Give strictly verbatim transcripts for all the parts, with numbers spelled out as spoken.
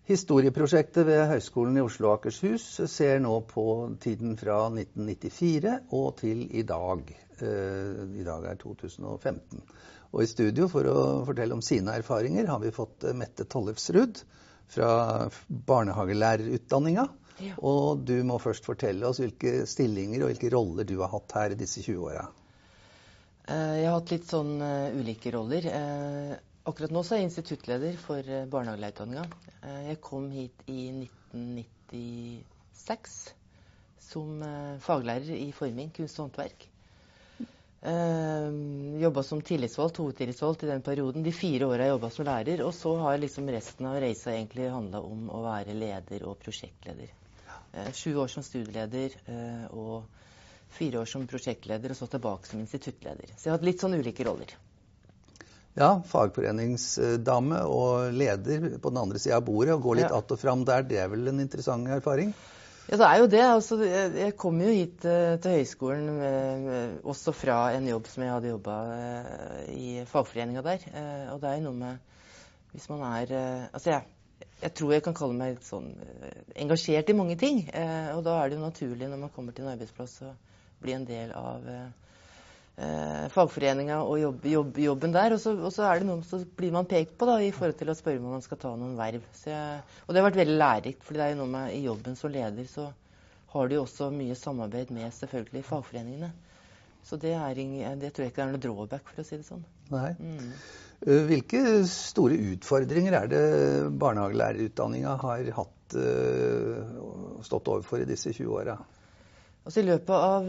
Historieprosjektet ved Høgskolen i Oslo og Akershus ser nå på tiden fra nitten nittifire og til i dag. I dag er to tusen og femten. Og i studio for å fortelle om sine erfaringer har vi fått Mette Tollefsrud fra barnehagelærerutdanninga. Ja. Og du må først fortelle oss hvilke stillinger og hvilke roller du har hatt her i disse tjue åra. Jeg har hatt litt sånn ulike roller. Akkurat nå så er jeg instituttleder for barnehagelærerutdanninga. Jeg kom hit i nitten nittiseks som faglærer i forming, kunst og håndverk. Jobbet som tillitsvalgt, hovedtillitsvalgt i den perioden. De fire årene jeg jobbet som lærer, og så har liksom resten av reisa egentlig handlet om å være leder og prosjektleder. Sju år som studieleder og fire år som prosjektleder, og så tilbake som instituttleder. Så jeg har hatt litt sånn ulike roller. Ja, fagforeningsdame og leder på den andre siden av bordet, og gå litt ja. att og fram der, det er vel en interessant erfaring? Ja, det er jo det. Altså, jeg, jeg kom jo hit uh, til høyskolen uh, også fra en jobb som jeg hadde jobbet uh, i fagforeninga der. Uh, og det er jo noe med, hvis man er, uh, altså jeg, jeg tror jeg kan kalle meg sånn uh, engasjert i mange ting. Uh, og da er det jo naturlig når man kommer til en arbeidsplass å bli en del av uh, uh, fagforeninga og jobb, jobb, jobben der. Og så, og så er det noe, så blir man pekt på da, i forhold til å spørre om man skal ta noen verv. Så jeg, og det har vært veldig lærerikt, for det er jo noe med i jobben som leder, så har du jo også mye samarbeid med selvfølgelig fagforeningene. Så det, er, det tror jeg ikke er noe drawback, for å si det sånn. Nei. Mm. Hvilke store utfordringer er det barnehagelærerutdanninga har hatt, stått overfor i disse tjue åra? Altså i løpet av,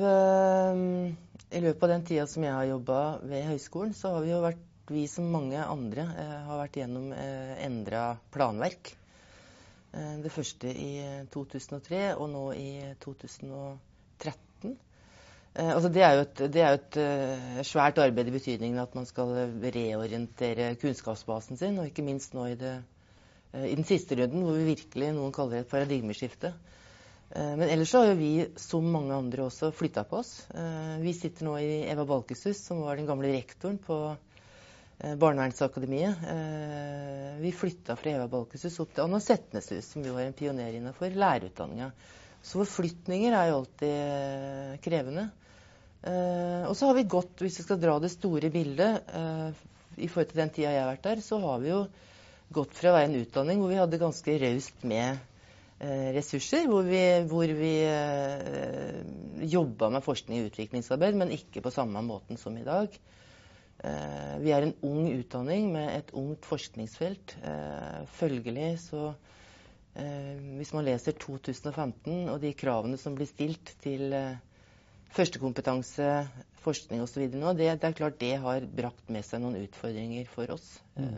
i løpet av den tida som jeg har jobbet ved høyskolen, så har vi jo vært, vi som mange andre, har vært gjennom endret planverk. Det første i to tusen og tre, og nå i to tusen og tretten. Altså det er jo et, det er jo et svært arbeid i betydningen at man skal reorientere kunnskapsbasen sin, og ikke minst nå i, det, i den siste runden, hvor vi virkelig, noen kaller det et paradigmeskifte. Men ellers så har jo vi, som mange andre også, flyttet på oss. Vi sitter nå i Eva Balkesus, som var den gamle rektoren på Barnevernsakademiet. Vi flyttet fra Eva Balkesus opp til Anna Setneshus, som jo er en pioner innenfor lærerutdanninga. Så forflytninger er jo alltid krevende. Og så har vi gått, hvis vi skal dra det store bildet, i forhold til den tida jeg har vært der, så har vi jo gått fra å være en utdanning hvor vi hadde ganske raust med ressurser, hvor vi, hvor vi eh, jobbet med forskning og utviklingsarbeid, men ikke på samme måten som i dag. Eh, vi er en ung utdanning med et ungt forskningsfelt. Eh, følgelig så, eh, hvis man leser to tusen og femten og de kravene som blir stilt til eh, førstekompetanse, forskning og så videre nå, det, det er klart det har brakt med seg noen utfordringer for oss. Mm.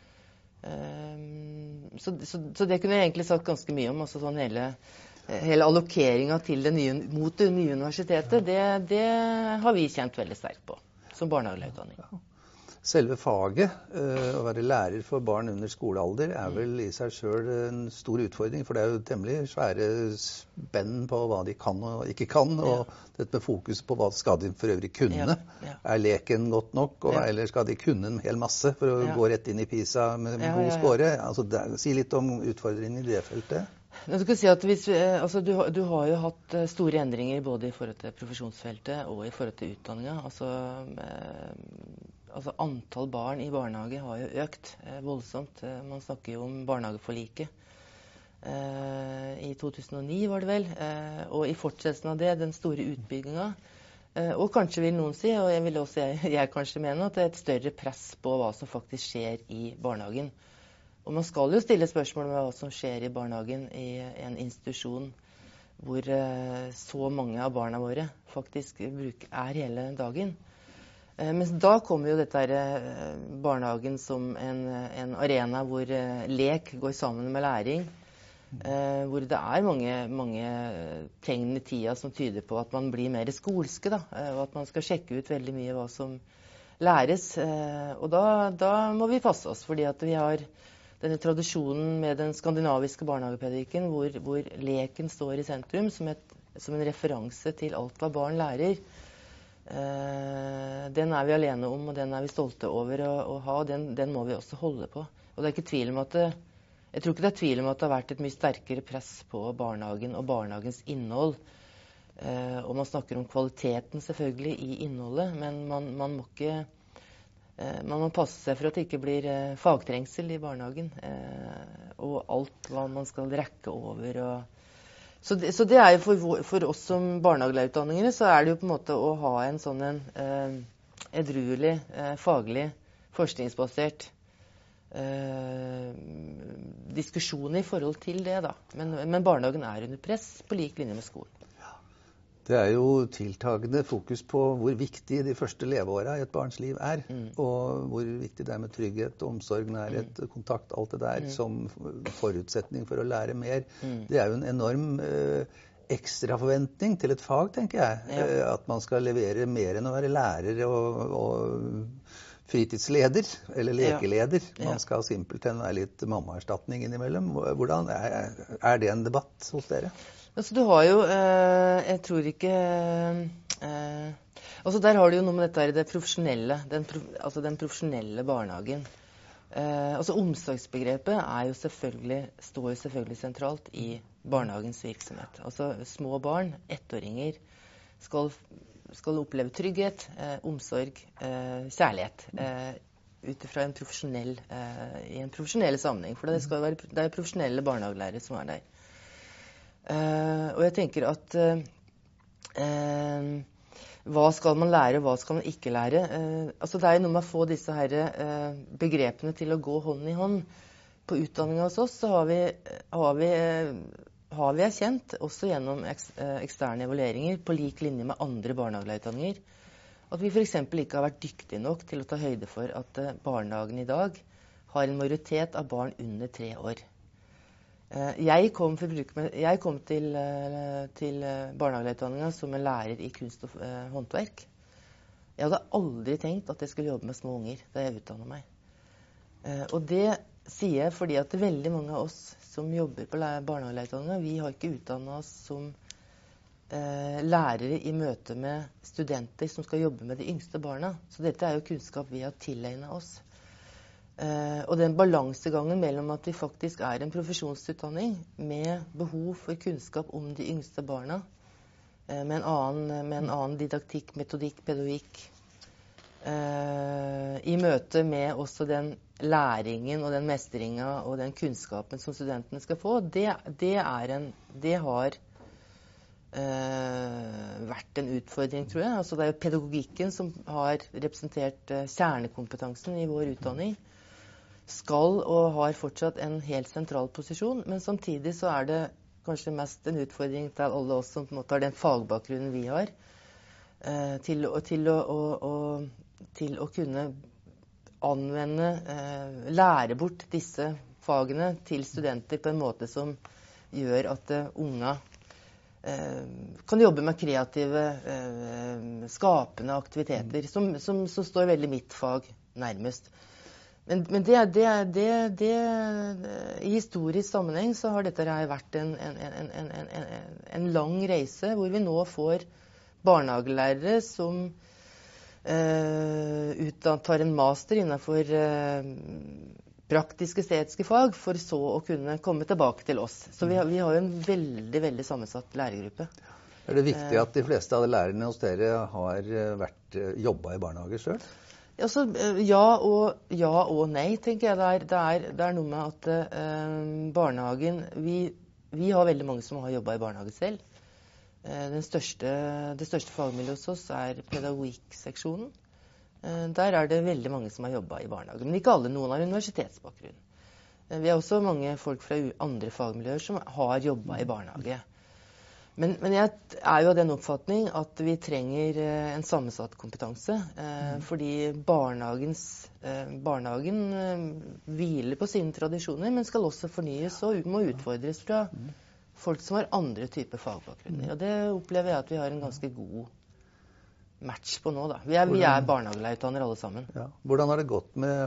Um, så, så, så det kunne jeg egentlig sagt ganske mye om, altså sånn hele, hele allokeringen til det nye, mot det nye universitetet, det, det har vi kjent veldig sterkt på, som barnehagelærerutdanning. Selve faget, å være lærer for barn under skolealder, er vel i seg selv en stor utfordring, for det er jo temmelig svære spenn på hva de kan og ikke kan, og ja. Dette med fokus på hva skal de for øvrig kunne. Ja. Ja. Er leken godt nok, og, ja. Eller skal de kunne en hel masse for å ja. Gå rett inn i PISA med ja, god ja, ja. Score? Altså, det, si litt om utfordringen i det feltet. Jeg skal si at hvis, altså, du, du har jo hatt store endringer både i forhold til profesjonsfeltet og i forhold til utdanninga. Altså, eh, altså antall barn i barnehage har jo økt eh, voldsomt. Man snakker jo om barnehageforliket. Eh, I to tusen og ni var det vel. Eh, og i fortsettelsen av det, den store utbygginga. Eh, og kanskje vil noen si, og jeg vil også jeg, jeg kanskje mene, at det er et større press på hva som faktisk skjer i barnehagen. Og man skal jo stille spørsmål med hva som skjer i barnehagen i en institusjon hvor eh, så mange av barna våre faktisk bruk, er hele dagen. Eh, men da kommer jo dette her, eh, barnehagen som en, en arena hvor eh, lek går sammen med læring, eh, hvor det er mange, mange tegn i tida som tyder på at man blir mer skolske, da, eh, og at man skal sjekke ut veldig mye hva som læres. Eh, og da, da må vi passe oss, fordi at vi har denne tradisjonen med den skandinaviske barnehagepedagogikk, hvor, hvor leken står i sentrum som, et, som en referanse til alt hva barn lærer. Eh, den er vi alene om, og den er vi stolte over å, å ha, og den, den må vi også holde på. Og det er ikke tvil om at det, Jeg tror ikke det er tvil om at det har vært et mye sterkere press på barnehagen og barnehagens innhold. Eh, og man snakker om kvaliteten selvfølgelig i innholdet, men man, man må ikke eh, man må passe seg for at det ikke blir eh, fagtrengsel i barnehagen. Eh, og alt hva man skal rekke over. Og så, det, så det er jo for, for oss som barnehagelærerutdanningere, så er det jo på en måte å ha en sånn en eh, edruelig, eh, faglig, forskningsbasert eh, diskusjon i forhold til det, da. Men, men barnehagen er under press på lik linje med skolen. Det er jo tiltagende fokus på hvor viktig de første leveåra i et barns liv er. Mm. Og hvor viktig det er med trygghet, omsorg, nærhet, mm. kontakt, alt det der mm. som forutsetning for å lære mer. Mm. Det er jo en enorm eh, ekstra forventning til et fag, tenker jeg. Ja. Eh, at man skal levere mer enn å være lærer og, og fritidsleder, eller lekeleder. Ja. Ja. Man skal simpelthen være litt mammaerstatning innimellom. Hvordan er, er det en debatt hos dere? Altså, du har jo, eh, jeg tror ikke, eh, altså der har du jo noe med dette her, det profesjonelle, den, altså den profesjonelle barnehagen. Eh, altså omsorgsbegrepet er jo selvfølgelig, står jo selvfølgelig sentralt i barnehagens virksomhet. Altså små barn, ettåringer, skal, skal oppleve trygghet, eh, omsorg, eh, kjærlighet, eh, utifra en profesjonell, eh, i en profesjonell sammenheng, for det skal være, det er profesjonelle barnehagelærere som er der. Uh, og jeg tenker at uh, uh, hva skal man lære, hva skal man ikke lære? Uh, altså det er jo noe med å få disse her, uh, begrepene til å gå hånd i hånd. På utdanningen hos oss så har vi, har vi, uh, har vi erkjent, også gjennom eks, uh, eksterne evalueringer, på lik linje med andre barnehagelærerutdanninger, at vi for eksempel ikke har vært dyktige nok til å ta høyde for at uh, barnehagen i dag har en majoritet av barn under tre år. Jeg kom, jeg kom til, til barnehagelærerutdanningen som en lærer i kunst og eh, håndverk. Jeg hadde aldri tenkt at jeg skulle jobbe med små unger da jeg utdannet meg. Eh, og det sier jeg fordi at veldig mange av oss som jobber på barnehagelærerutdanningen, vi har ikke utdannet oss som eh, lærere i møte med studenter som skal jobbe med de yngste barna. Så dette er jo kunnskap vi har tilegnet oss. Uh, og den balansegangen mellom at vi faktisk er en profesjonsutdanning med behov for kunnskap om de yngste barna, uh, med, en annen, med en annen didaktikk, metodikk, pedagogikk, uh, i møte med også den læringen og den mestringen og den kunnskapen som studentene skal få, det, det, er en, det har uh, vært en utfordring, tror jeg. Altså, det er jo pedagogikken som har representert uh, kjernekompetansen i vår utdanning. Skal og har fortsatt en helt sentral posisjon, men samtidig så er det kanskje mest en utfordring til alle oss som på en måte har den fagbakgrunnen vi har, eh, til, å, til, å, å, å, til å kunne anvende, eh, lære bort disse fagene til studenter på en måte som gjør at uh, unga eh, kan jobbe med kreative, eh, skapende aktiviteter, som, som, som står veldig mitt fag nærmest. Men, men det, det, det, det, i historisk sammenheng så har dette vært en, en, en, en, en, en lang reise, hvor vi nå får barnehagelærere som eh, tar en master innenfor eh, praktiske estetiske fag, for så å kunne komme tilbake til oss. Så vi har, vi har jo en veldig, veldig sammensatt lærergruppe. Er det viktig at de fleste av lærerne hos dere har vært, jobbet i barnehager selv? Altså, ja, og, ja og nei, tenker jeg. Det er, det er, det er noe med at eh, barnehagen vi, vi har veldig mange som har jobbet i barnehage selv. Eh, den største, det største fagmiljøet hos oss er pedagogikkseksjonen. Eh, der er det veldig mange som har jobbet i barnehage. Men ikke alle. Noen har universitetsbakgrunn. Eh, vi har også mange folk fra andre fagmiljøer som har jobbet i barnehage. Men, men jeg er jo av den oppfatning at vi trenger eh, en sammensatt kompetanse, eh, mm. fordi barnehagens, eh, barnehagen eh, hviler på sine tradisjoner, men skal også fornyes og må utfordres fra mm. folk som har andre typer fagbakgrunner. Og det opplever jeg at vi har en ganske god match på nå, da. Vi er, vi er barnehagelærerutdannere alle sammen. Ja. Hvordan har det gått med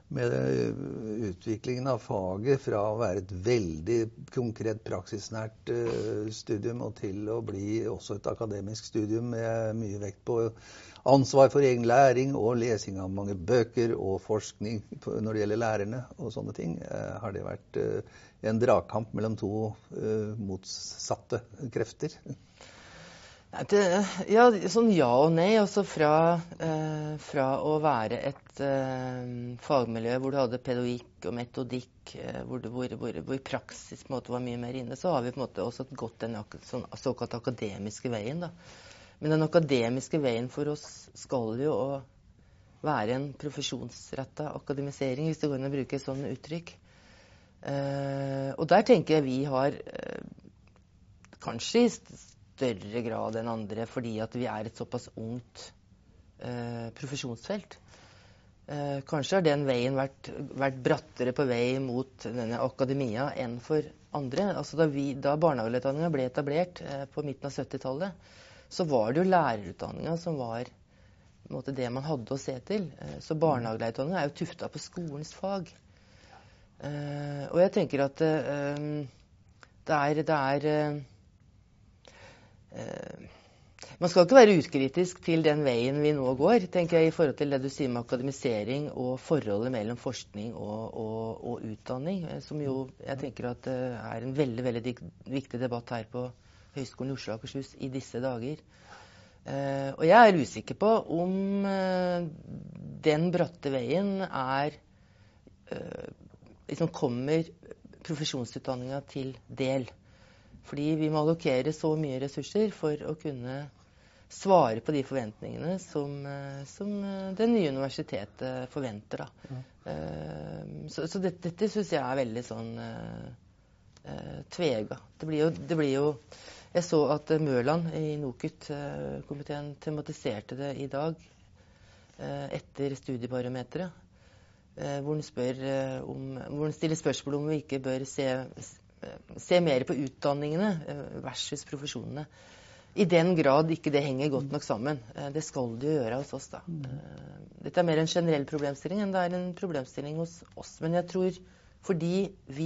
med utviklingen av faget fra å være et veldig konkret praksisnært studium og til å bli også et akademisk studium med mye vekt på ansvar for egen læring og lesing av mange bøker og forskning når det gjelder lærerne og sånne ting. Har det vært en dragkamp mellom to motsatte krefter? Det, ja, sånn ja og nei. Altså fra, eh, fra å være et eh, fagmiljø hvor du hadde pedagogikk og metodikk, eh, hvor, hvor, hvor, hvor praksis på en måte var mye mer inne, så har vi på en måte også gått den sånn, såkalt akademiske veien. Da. Men den akademiske veien for oss skal jo være en profesjonsrettet akademisering, hvis det går an å bruke et sånt uttrykk. Eh, og der tenker jeg vi har eh, kanskje i større grad enn andre, fordi at vi er et såpass ungt eh, profesjonsfelt. Eh, kanskje har den veien vært, vært brattere på vei mot denne akademia enn for andre. Altså da, vi, da barnehagelærerutdanningen ble etablert eh, på midten av syttitallet, så var det jo lærerutdanningen som var på en måte, det man hadde å se til. Eh, så barnehagelærerutdanningen er jo tuftet på skolens fag. Eh, og jeg tenker at eh, det er... Det er eh, Uh, man skal ikke være ukritisk til den veien vi nå går, tenker jeg, i forhold til det du sier med akademisering og forholdet mellom forskning og, og, og utdanning, som jo jeg tenker at uh, er en veldig, veldig viktig debatt her på Høgskolen i Oslo og Akershus i disse dager. Uh, og jeg er usikker på om uh, den bratte veien er uh, liksom kommer profesjonsutdanninga til del. Fordi vi må allokere så mye ressurser for å kunne svare på de forventningene som, som det nye universitetet forventer. Da. Ja. Så, så dette, dette synes jeg er veldig sånn uh, tvega. Det blir, jo, det blir jo Jeg så at Mørland i NOKUT-komiteen tematiserte det i dag uh, etter studiebarometeret, uh, hvor, uh, hvor han stiller spørsmål om vi ikke bør se se mer på utdanningene versus profesjonene. I den grad ikke det henger godt nok sammen. Det skal det jo gjøre hos oss, da. Dette er mer en generell problemstilling enn det er en problemstilling hos oss. Men jeg tror fordi vi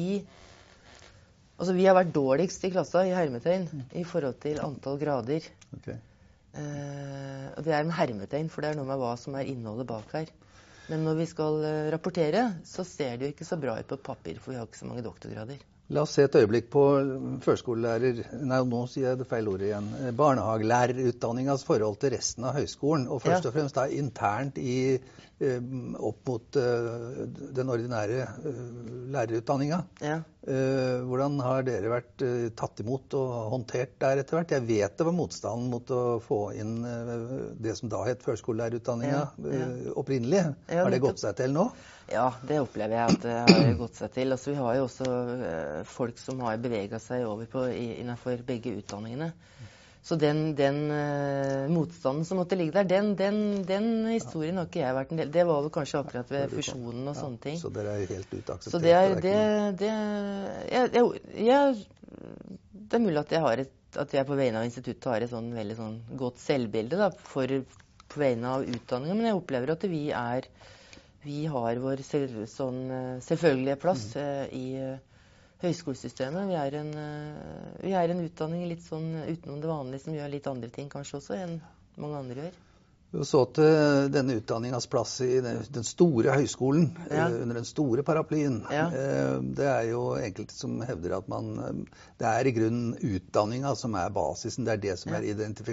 altså vi har vært dårligst i klassa i hermetegn i forhold til antall grader. Okay. Eh, og det er en hermetegn, for det er noe med hva som er innholdet bak her. Men når vi skal rapportere, så ser det jo ikke så bra ut på papir, for vi har ikke så mange doktorgrader. La oss se et øyeblikk på førskolelærer, nei, nå sier jeg det feil ordet igjen, barnehagelærerutdanningens forhold til resten av høyskolen, og først ja. og fremst da internt i, opp mot den ordinære lærerutdanningen. Ja. Hvordan har dere vært tatt imot og håndtert der etter hvert? Jeg vet det var motstanden mot å få inn det som da het førskolelærerutdanningen ja. Ja. opprinnelig. Ja, har det gått seg til nå? Ja, det opplever jeg at det har gått seg til. Altså, vi har jo også eh, folk som har beveget seg over på, i, innenfor begge utdanningene. Så den, den eh, motstanden som måtte ligge der, den, den, den historien har ikke jeg vært en del. Det var vel kanskje akkurat ved fusjonen og sånne ting. Så dere er helt utakseptert? Så det er, det, det, jeg, jeg, jeg, det er mulig at jeg, har et, at jeg på vegne av instituttet har et sånn veldig sånn godt selvbilde da, for, på vegne av utdanningen, men jeg opplever at vi er Vi har vår selv, sånn, selvfølgelige plass mm. uh, i uh, høyskolesystemet. Vi er, en, uh, vi er en utdanning litt sånn utenom det vanlige, som gjør litt andre ting kanskje også enn mange andre gjør. Så til denne utdanningens plass i den store høyskolen, ja. under den store paraplyen. Ja. Det er jo enkelte som hevder at man, det er i grunnen utdanningen som er basisen, det er det som ja. er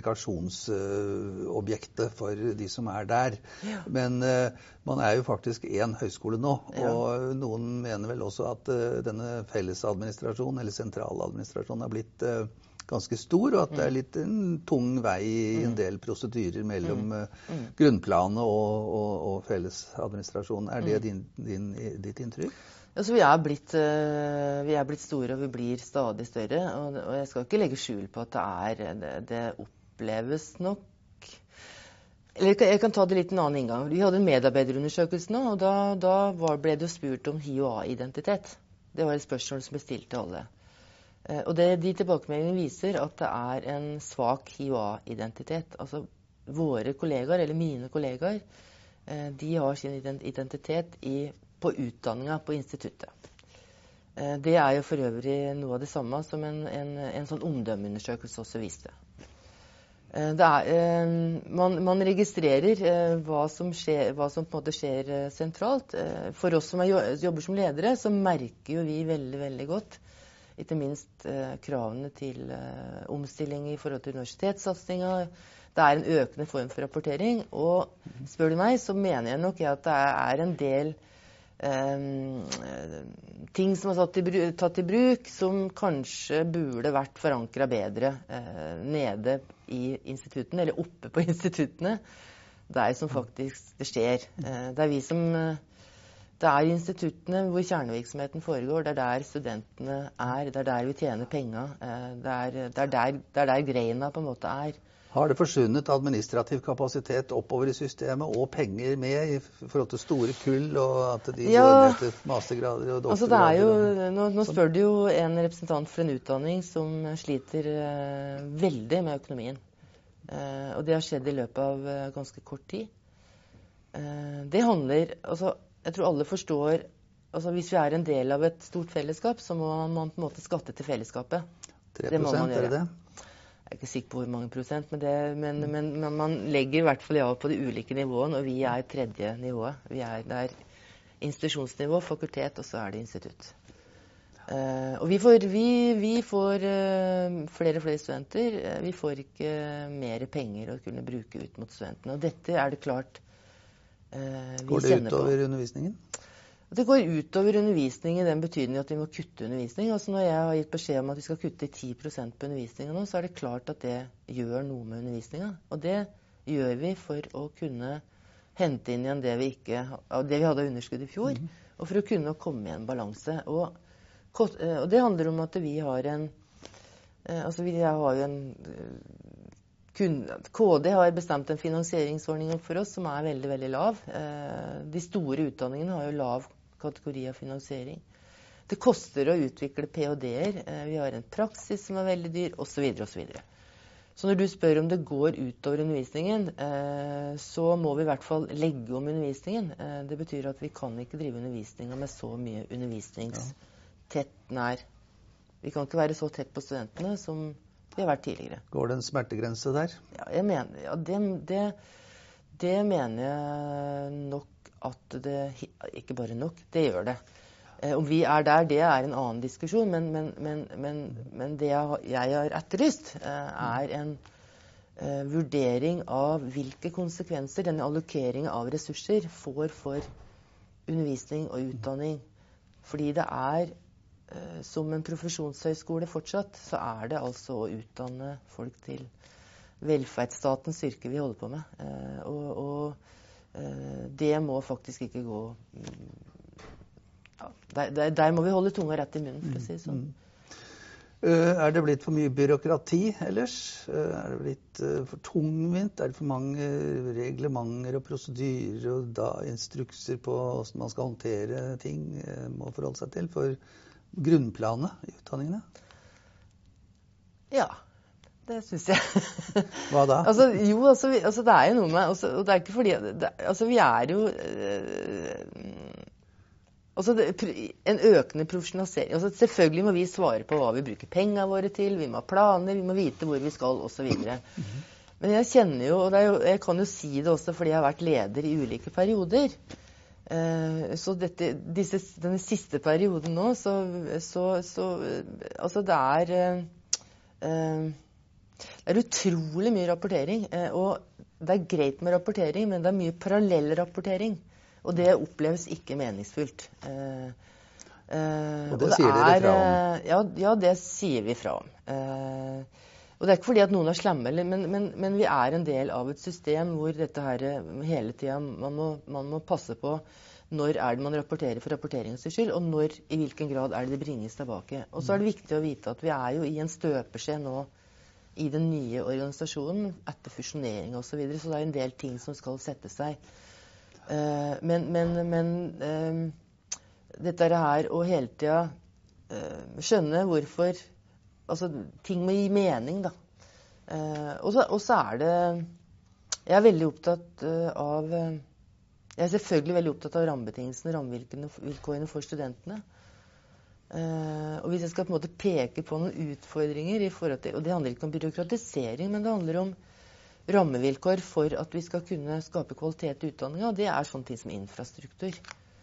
identifikasjonsobjektet for de som er der. Ja. Men man er jo faktisk en høyskole nå, ja. og noen mener vel også at denne fellesadministrasjonen, eller sentraladministrasjonen, har blitt ganske stor, og at det er litt en tung vei i en del prosedyrer mellom mm. Mm. grunnplanet og, og, og fellesadministrasjonen. Er det din, din, ditt inntrykk? Altså, vi, er blitt, uh, vi er blitt store, og vi blir stadig større, og, og jeg skal ikke legge skjul på at det er, det, det oppleves nok. Eller jeg kan ta det litt en annen inngang. Vi hadde en medarbeiderundersøkelse nå, og da, da var, ble det jo spurt om H I O A-identitet. Det var et spørsmål som ble stilt til alle. Og det, de tilbakemeldingene viser at det er en svak H I O A-identitet. Altså våre kollegaer, eller mine kollegaer, de har sin identitet i på utdanningen på instituttet. Det er jo for øvrig noe av det samme som en, en, en sånn omdømmeundersøkelse også viste. Det er, man, man registrerer hva som, skjer, hva som på en måte skjer sentralt. For oss som er, jobber som ledere, så merker jo vi veldig, veldig godt, ikke minst kravene til omstilling i forhold til universitetssatsingen. Det er en økende form for rapportering, og spør du meg, så mener jeg nok at det er en del Um, ting som er tatt i, bruk, tatt i bruk, som kanskje burde vært forankret bedre uh, nede i instituttene, eller oppe på instituttene, der som faktisk det skjer. Uh, det er vi som, uh, det er instituttene hvor kjernevirksomheten foregår, det er der studentene er, det er der vi tjener penger, uh, det, er, det, er der, det er der greina på en måte er. Har det forsvunnet administrativ kapasitet oppover i systemet og penger med i forhold til store kull og at de ja, går ned til mastergrader og doktorgrader? Altså det er jo, nå, nå spør du jo en representant for en utdanning som sliter uh, veldig med økonomien. Uh, og det har skjedd i løpet av uh, ganske kort tid. Uh, det handler, altså jeg tror alle forstår, altså hvis vi er en del av et stort fellesskap, så må man på en måte skatte til fellesskapet. tre prosent, er det det? Jeg er ikke sikker på hvor mange prosent, men, det, men, men, men man legger i hvert fall ja på de ulike nivåene, og vi er tredje nivået. Vi er der institusjonsnivå, fakultet, og så er det institutt. Uh, og vi får, vi, vi får uh, flere og flere studenter. Uh, vi får ikke uh, mer penger å kunne bruke ut mot studentene. Og dette er det klart uh, vi Går det kjenner utover på. Undervisningen? Det går utover undervisning i den betydning at vi må kutte undervisning. Altså når jeg har gitt beskjed om at vi skal kutte ti prosent på undervisningen nå, så er det klart at det gjør noe med undervisningen. Og det gjør vi for å kunne hente inn igjen det vi, ikke, det vi hadde underskudd i fjor, mm. og for å kunne komme i en balanse. Og, og det handler om at vi har en, altså vi har jo en, K D har bestemt en finansieringsordning for oss som er veldig, veldig lav. De store utdanningene har jo lav kategori av finansiering. Det koster å utvikle P H D-er. Vi har en praksis som er veldig dyr, og så videre og så videre. Så når du spør om det går utover undervisningen, så må vi i hvert fall legge om undervisningen. Det betyr at vi kan ikke drive undervisningen med så mye undervisningstett nær. Vi kan ikke være så tett på studentene som vi har vært tidligere. Går det en smertegrense der? Ja, jeg mener, ja det, det, det mener jeg nok at det, ikke bare nok, det gjør det. Eh, om vi er der, det er en annen diskusjon, men, men, men, men, men det jeg, jeg har etterlyst eh, er en eh, vurdering av hvilke konsekvenser denne allokeringen av ressurser får for undervisning og utdanning. Fordi det er, eh, som en profesjonshøyskole fortsatt, så er det altså å utdanne folk til velferdsstatens yrke vi holder på med. Eh, og, og det må faktisk ikke gå ja, der, der, der må vi holde tunga rett i munnen, for å si det sånn. Uh, er det blitt for mye byråkrati ellers? Uh, er det blitt uh, for tungvint? Er det for mange reglementer og prosedyrer og da instrukser på hvordan man skal håndtere ting uh, må forholde seg til for grunnplanet i utdanningene? Ja. Det synes jeg. Hva da? altså, jo, altså, vi, altså, det er jo noe med, altså, og det er ikke fordi, det, altså, vi er jo, øh, altså, det, en økende profesjonalisering. Altså, selvfølgelig må vi svare på hva vi bruker pengene våre til, vi må ha planer, vi må vite hvor vi skal, og så videre. Men jeg kjenner jo, og det er jo, jeg kan jo si det også fordi jeg har vært leder i ulike perioder. Uh, så dette, disse, denne siste perioden nå, så, så, så altså, det er... Uh, uh, Det er utrolig mye rapportering, og det er greit med rapportering, men det er mye parallell rapportering, og det oppleves ikke meningsfullt. Og det, og det sier dere fra om? Ja, ja, det sier vi fra om. Og det er ikke fordi at noen er slemme, men, men, men vi er en del av et system hvor dette her hele tiden, man må, man må passe på når er det man rapporterer for rapporteringens skyld, og når, i hvilken grad er det det bringes tilbake. Og så er det viktig å vite at vi er jo i en støpeskje nå, i den nye organisasjonen, etter fusjonering og så videre, så det er en del ting som skal sette seg. Uh, men men, men uh, dette her å hele tiden uh, skjønne hvorfor, altså ting må gi mening da. Uh, og, så, og så er det, jeg er veldig opptatt uh, av uh, Jeg er selvfølgelig veldig opptatt av rammebetingelsene, rammevilkårene for studentene. Uh, og hvis jeg skal på en måte peke på noen utfordringer i forhold til, og det handler ikke om byråkratisering, men det handler om rammevilkår for at vi skal kunne skape kvalitet i utdanningen, og det er sånne ting som infrastruktur.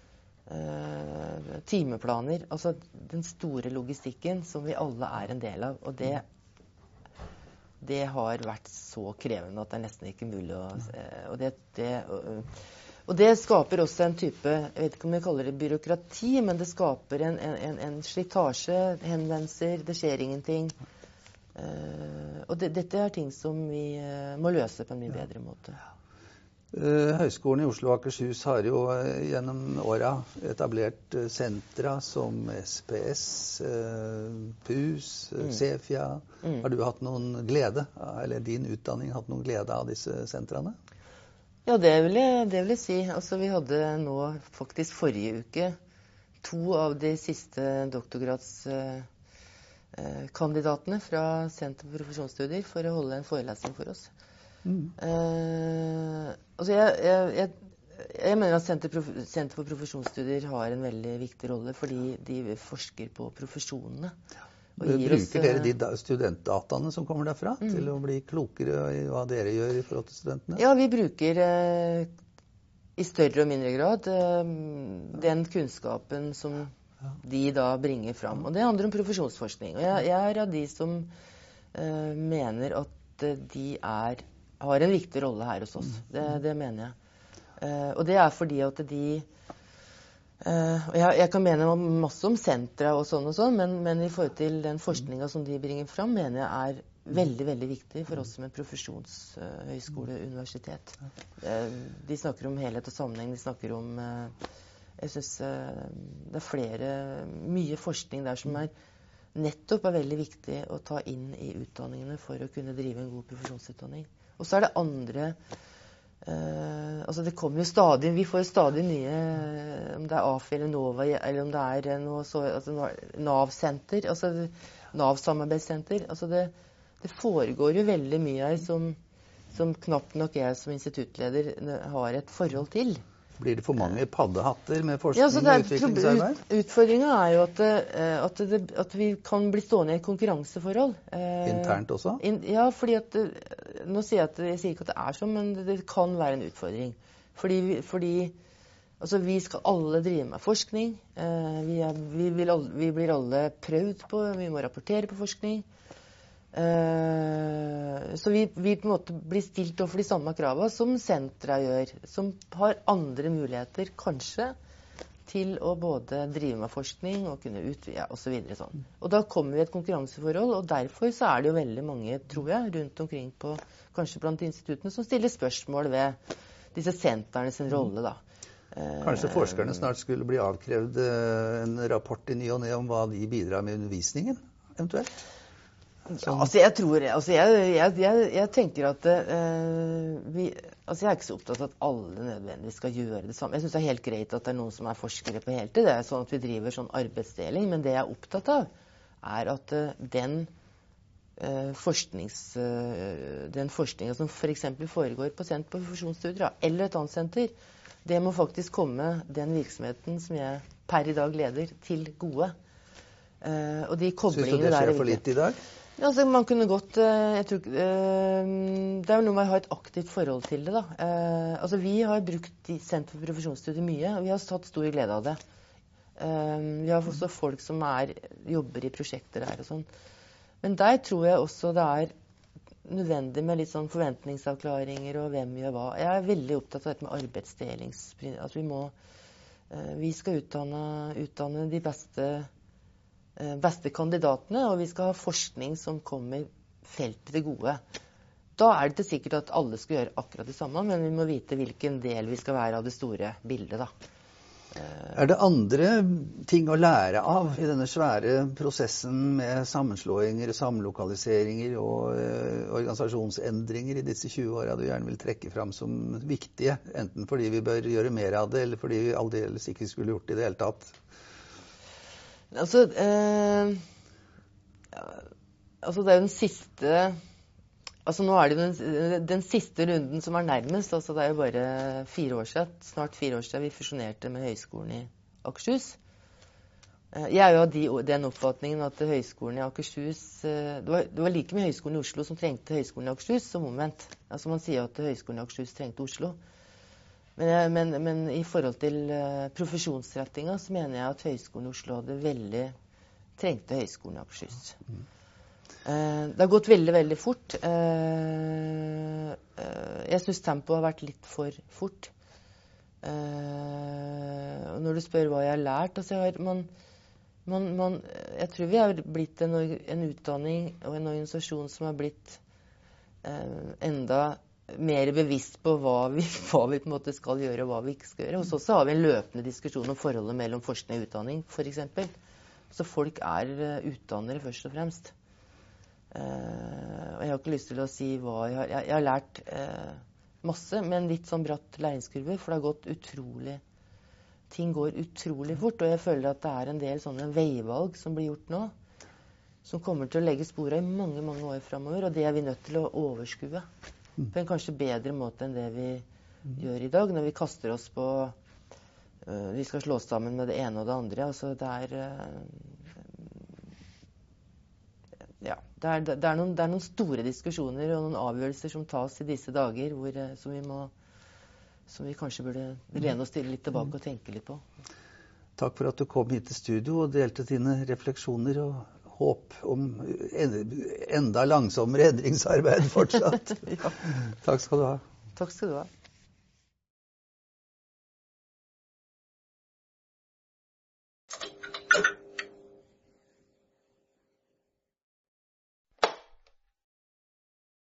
Uh, timeplaner, altså den store logistikken som vi alle er en del av, og det, det har vært så krevende at det er nesten ikke mulig å, uh, og det, det uh, Og det skaper også en type, jeg vet ikke om jeg kaller det byråkrati, men det skaper en, en, en slitasje, henvendelser, det skjer ingenting. Uh, og det, dette er ting som vi uh, må løse på en mye bedre måte. Uh, Høgskolen i Oslo og Akershus har jo uh, gjennom åra etablert uh, sentra som S P S, uh, P U S, uh, Mm. Cefia. Mm. Har du hatt noen glede, eller din utdanning hatt noen glede av disse sentrene? Ja, det vil jeg, det vil jeg si. Altså, vi hadde nå faktisk forrige uke to av de siste doktorgradskandidatene fra Senter for profesjonsstudier for å holde en forelesning for oss. Mm. Eh, altså, jeg, jeg, jeg, jeg mener at Senter, Prof, Senter for profesjonsstudier har en veldig viktig rolle, fordi de forsker på profesjonene. Bruker oss, dere de studentdataene som kommer derfra mm. til å bli klokere i hva dere gjør i forhold til studentene? Ja, vi bruker eh, i større og mindre grad eh, den kunnskapen som ja. de da bringer fram. Og det handler om profesjonsforskning. Og jeg, jeg er av de som eh, mener at de er, har en viktig rolle her hos oss. Mm. Det, det mener jeg. Eh, og det er fordi at de Uh, jeg, jeg kan mene masse om sentra og sånn og sånn, men, men i forhold til den forskningen som de bringer fram, mener jeg er veldig, veldig viktig for oss som en profesjonshøyskole, uh, universitet. Uh, de snakker om helhet og sammenheng, de snakker om, uh, jeg synes uh, det er flere, mye forskning der som er nettopp er veldig viktig å ta inn i utdanningene for å kunne drive en god profesjonsutdanning. Og så er det andre Uh, altså det kommer jo stadig, vi får jo stadig nye, om det er A F I eller NOVA, eller om det er noe så, altså Nav-senter, altså Nav-samarbeidssenter. Altså det, det foregår jo veldig mye her som, som knapt nok jeg som instituttleder har et forhold til. Blir det for mange paddehatter med forskning ja, og utviklingsarbeid? Ut, utfordringen er jo at, at, det, at vi kan bli stående i et konkurranseforhold. Internt også? In, ja, fordi at, nå sier jeg, at, jeg sier ikke at det er sånn, men det, det kan være en utfordring. Fordi, fordi altså, vi skal alle drive med forskning. Vi, er, vi, vil alle, vi blir alle prøvd på, vi må rapportere på forskning. Uh, så vi, vi på en måte blir stilt overfor de samme kravene som sentra gjør, som har andre muligheter kanskje til å både drive med forskning og kunne utvide ja, og så videre sånn. Og da kommer vi i et konkurranseforhold, og derfor så er det jo veldig mange, tror jeg, rundt omkring på, kanskje blant instituttene, som stiller spørsmål ved disse sentrene sin rolle da. Uh, kanskje forskerne snart skulle bli avkrevd en rapport i ny og ne om hva de bidrar med undervisningen, eventuelt? Ja, altså jeg tror, altså jeg, jeg, jeg, jeg tenker at uh, vi, altså jeg er ikke så opptatt av at alle nødvendigvis skal gjøre det samme. Jeg synes det er helt greit at det er noen som er forskere på heltid. Det er sånn at vi driver sånn arbeidsdeling, men det jeg er opptatt av er at uh, den, uh, forsknings, uh, den forskningen som for eksempel foregår på Senter for profesjonsstudier, eller et annet senter, det må faktisk komme den virksomheten som jeg per i dag leder til gode. Uh, og de koblingene der... Synes du det skjer for litt i dag? Ja, altså man kunne godt, jeg tror, det er jo noe med å ha et aktivt forhold til det da. Altså vi har brukt Senter for profesjonsstudier mye, og vi har tatt stor glede av det. Vi har også folk som er, jobber i prosjekter her og sånn. Men der tror jeg også det er nødvendig med litt sånn forventningsavklaringer og hvem gjør hva. Jeg er veldig opptatt av dette med arbeidsdelingsprinsipp, at vi må, vi skal utdanne, utdanne de beste beste kandidatene, og vi skal ha forskning som kommer feltet til gode. Da er det ikke sikkert at alle skal gjøre akkurat det samme, men vi må vite hvilken del vi skal være av det store bildet da. Er det andre ting å lære av i denne svære prosessen med sammenslåinger, samlokaliseringer og uh, organisasjonsendringer i disse tjue årene du gjerne vil trekke fram som viktige, enten fordi vi bør gjøre mer av det, eller fordi vi aldeles ikke skulle gjort det i det hele tatt? Altså, eh, altså det er jo den siste Altså nå er det den, den siste runden som er nærmest. Altså det er jo bare fire år siden, snart fire år siden vi fusjonerte med Høgskolen i Akershus. Jeg er jo av de, den oppfatningen at Høgskolen i Akershus, det var, det var like med Høgskolen i Oslo som trengte Høgskolen i Akershus som omvendt. Altså man sier at Høgskolen i Akershus trengte Oslo. Men, men, men i forhold til profesjonsrettinga så mener jeg at Høgskolen i Oslo hadde veldig trengte Høgskolen i Akershus. Mm. Det har gått veldig, veldig fort. Jeg synes tempoet har vært litt for fort. Og når du spør hva jeg har lært, altså jeg, har, man, man, man, jeg tror vi har blitt en, en utdanning og en organisasjon som har blitt enda mer bevisst på hva vi, hva vi på en måte skal gjøre og hva vi ikke skal gjøre. Og så har vi en løpende diskusjon om forholdet mellom forskning og utdanning, for eksempel. Så folk er utdannere først og fremst. Uh, og jeg har ikke lyst til å si hva jeg har. Jeg, jeg har lært uh, masse, med en litt sånn bratt læringskurve, for det har gått utrolig, ting går utrolig fort, og jeg føler at det er en del sånne veivalg som blir gjort nå, som kommer til å legge sporet i mange, mange år fremover, og det er vi nødt til å overskue på en kanskje bedre måte enn det vi mm. gjør i dag, når vi kaster oss på, uh, vi skal slå sammen med det ene og det andre, altså det er... Uh, Ja, det er, det, er noen, det er noen store diskusjoner og noen avgjørelser som tas i disse dager, hvor, som, vi må, som vi kanskje burde lene oss til litt tilbake og tenke litt på. Takk for at du kom hit til studio og delte dine refleksjoner og håp om enda langsommere endringsarbeid fortsatt. Ja. Takk skal du ha. Takk skal du ha.